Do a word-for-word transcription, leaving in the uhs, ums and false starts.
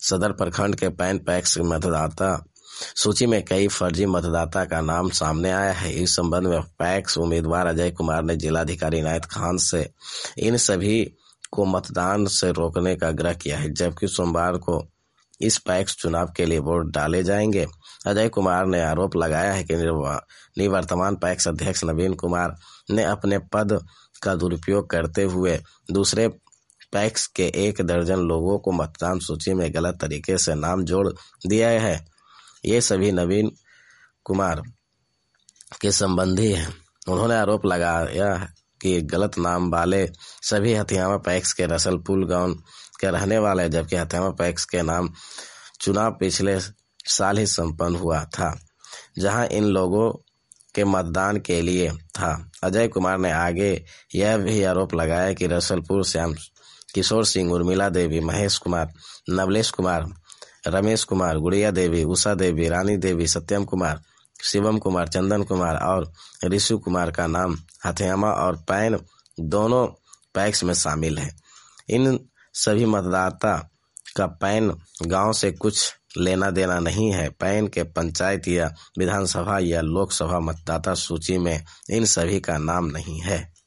सदर प्रखंड के पैन पैक्स मतदाता सूची में कई फर्जी मतदाता का नाम सामने आया है। इस संबंध में पैक्स उम्मीदवार अजय कुमार ने जिलाधिकारी इनायत खान से इन सभी को मतदान से रोकने का आग्रह किया है, जबकि सोमवार को इस पैक्स चुनाव के लिए वोट डाले जाएंगे। अजय कुमार ने आरोप लगाया है कि निवर्तमान पैक्स अध्यक्ष नवीन कुमार ने अपने पद का दुरुपयोग करते हुए दूसरे पैक्स के एक दर्जन लोगों को मतदान सूची में गलत तरीके से नाम जोड़ दिया है। ये सभी नवीन कुमार के संबंधी हैं। उन्होंने आरोप लगाया कि गलत नाम वाले सभी हथियामा पैक्स के रसलपुर गांव के रहने वाले हैं, जबकि हथियामा पैक्स के नाम चुनाव पिछले साल ही संपन्न हुआ था, जहां इन लोगों के मतदान के लिए था। अजय कुमार ने आगे यह भी आरोप लगाया कि रसलपुर श्याम किशोर सिंह, उर्मिला देवी, महेश कुमार, नवलेश कुमार, रमेश कुमार, गुड़िया देवी, उषा देवी, रानी देवी, सत्यम कुमार, शिवम कुमार, चंदन कुमार और ऋषु कुमार का नाम हथियामा और पैन दोनों पैक्स में शामिल है। इन सभी मतदाता का पैन गांव से कुछ लेना देना नहीं है। पैन के पंचायत या विधानसभा या लोकसभा मतदाता सूची में इन सभी का नाम नहीं है।